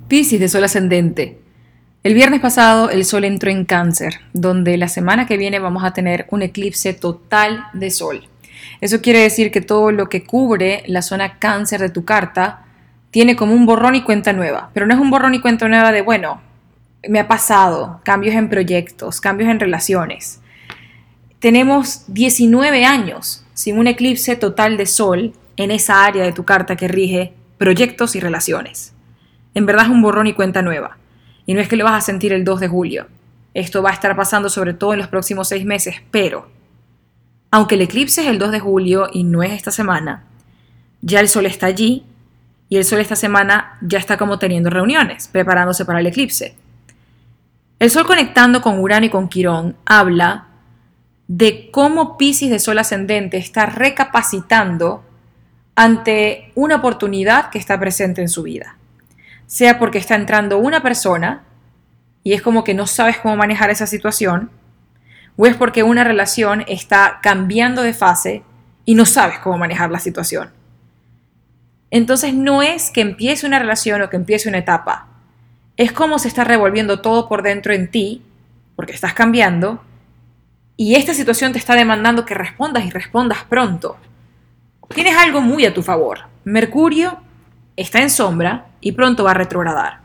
Piscis de Sol ascendente. El viernes pasado el Sol entró en Cáncer, donde la semana que viene vamos a tener un eclipse total de Sol. Eso quiere decir que todo lo que cubre la zona Cáncer de tu carta tiene como un borrón y cuenta nueva, pero no es un borrón y cuenta nueva de, bueno, me ha pasado, cambios en proyectos, cambios en relaciones. Tenemos 19 años sin un eclipse total de Sol en esa área de tu carta que rige proyectos y relaciones. En verdad es un borrón y cuenta nueva. Y no es que lo vas a sentir el 2 de julio. Esto va a estar pasando sobre todo en los próximos 6 meses, pero aunque el eclipse es el 2 de julio y no es esta semana, ya el Sol está allí y el Sol esta semana ya está como teniendo reuniones, preparándose para el eclipse. El Sol conectando con Urano y con Quirón habla de cómo Piscis de Sol ascendente está recapacitando ante una oportunidad que está presente en su vida. Sea porque está entrando una persona y es como que no sabes cómo manejar esa situación, o es porque una relación está cambiando de fase y no sabes cómo manejar la situación. Entonces no es que empiece una relación o que empiece una etapa, es como se está revolviendo todo por dentro en ti, porque estás cambiando, y esta situación te está demandando que respondas y respondas pronto. Tienes algo muy a tu favor. Mercurio está en sombra y pronto va a retrogradar.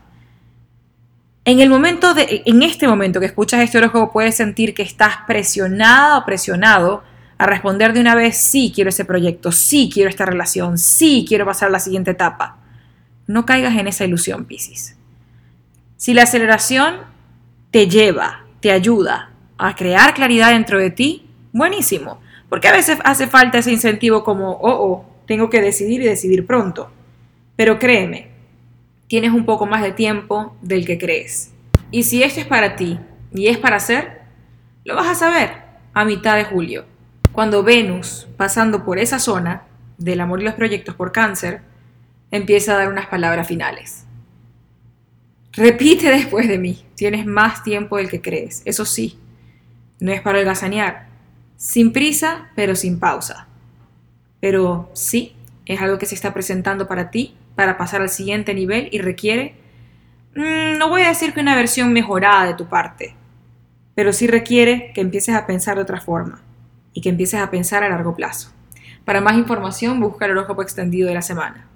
En este momento que escuchas este horóscopo puedes sentir que estás presionada o presionado a responder de una vez: sí quiero ese proyecto, sí quiero esta relación, sí quiero pasar a la siguiente etapa. No caigas en esa ilusión, Piscis. Si la aceleración te lleva, te ayuda a crear claridad dentro de ti, buenísimo, porque a veces hace falta ese incentivo como, tengo que decidir y decidir pronto. Pero créeme, tienes un poco más de tiempo del que crees. Y si esto es para ti y es para hacer, lo vas a saber a mitad de julio, cuando Venus, pasando por esa zona del amor y los proyectos por Cáncer, empieza a dar unas palabras finales. Repite después de mí, tienes más tiempo del que crees. Eso sí, no es para holgazanear, sin prisa pero sin pausa. Pero sí, es algo que se está presentando para ti, para pasar al siguiente nivel y requiere, no voy a decir que una versión mejorada de tu parte, pero sí requiere que empieces a pensar de otra forma y que empieces a pensar a largo plazo. Para más información busca el horóscopo extendido de la semana.